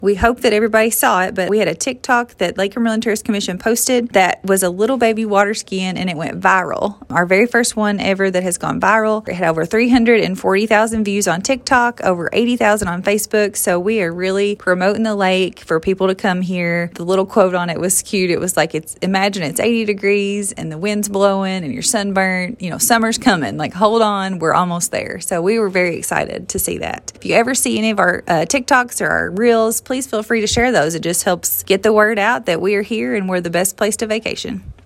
We hope that everybody saw it, but we had a TikTok that Lake Cumberland Tourist Commission posted that was a little baby water skiing, and it went viral. Our very first one ever that has gone viral. It had over 340,000 views on TikTok, over 80,000 on Facebook. So we are really promoting the lake for people to come here. The little quote on it was cute. It was like, imagine it's 80 degrees and the wind's blowing and you're sunburned. Summer's coming. Like, hold on, we're almost there. So we were very excited to see that. If you ever see any of our TikToks or our Reels, please feel free to share those. It just helps get the word out that we are here and we're the best place to vacation.